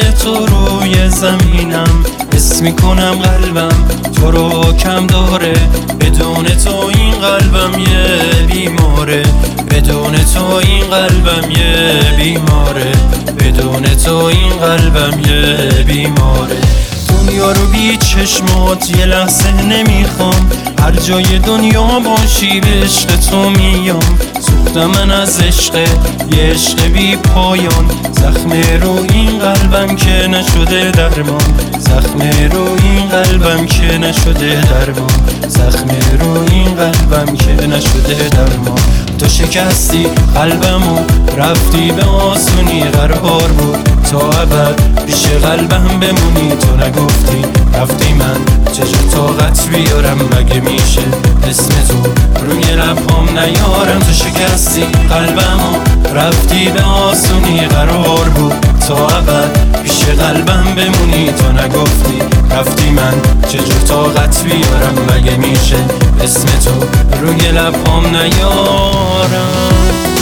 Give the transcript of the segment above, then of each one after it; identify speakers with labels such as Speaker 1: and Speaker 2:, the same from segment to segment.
Speaker 1: تو روی زمینم، حس میکنم قلبم تو رو کم داره. بدون تو این قلبم یه بیماره، بدون تو این قلبم یه بیماره، بدون تو این قلبم یه بیماره. دنیا رو بی چشمات یه لحظه نمیخوام، هر جای دنیا باشی به عشق تو میام. سوختم من از عشق، یه عشق بی پایان، زخم رو این قلبم که نشده درمان، زخم رو این قلبم که نشده درمان، زخم رو این قلبم که نشده درمان. تو شکستی قلبمو رفتی به آسونی، قرار بود تا ابد پیش قلبم بمونی. تو نگفتی رفتی، من چجور طاقت بیارم؟ مگه میشه اسم تو روی لبام نیارم؟ تو شکستی قلبمو رفتی به آسونی، قرار بود تا ابد پیش قلبم بمونی. تو نگفتی رفتی، من چجور طاقت بیارم؟ مگه میشه اسم تو روی لبام نیارم؟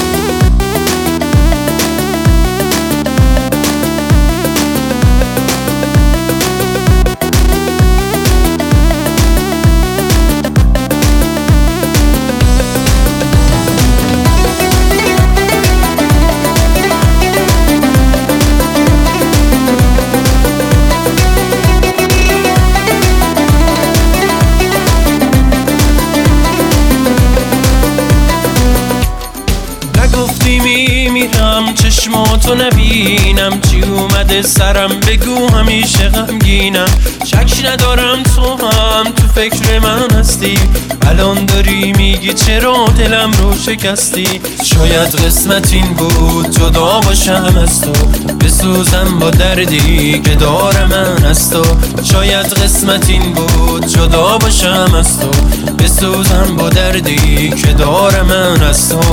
Speaker 1: گفتی میمیرم چشماتو نبینم، چی اومده سرم بگو همیشه غمگینم. شک ندارم تو هم تو فکر من هستی، الان داری میگی چرا دلم رو شکستی. شاید قسمت این بود جدا باشم از تو، بسوزم با دردی که دارم من از تو. شاید قسمت این بود جدا باشم از تو، بسوزم با دردی که دارم من از تو.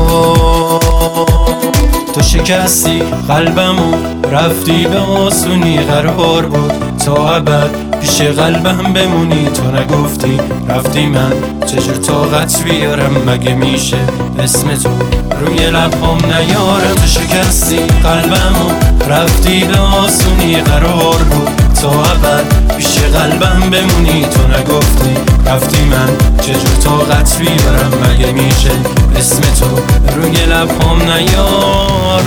Speaker 1: تو شکستی قلبمو رفتی به آسونی، قرار بود تا ابد پیش قلبم بمونی. تو نگفتی رفتی، من چجور طاقت بیارم؟ مگه میشه اسم تو روی لبام نیارم؟ تو شکستی قلبمو رفتی به آسونی، قرار بود تا ابد پیش قلبم بمونی. تو نگفتی رفتی، من چجور طاقت بیارم؟ مگه میشه اسم تو روی لبام نیارم؟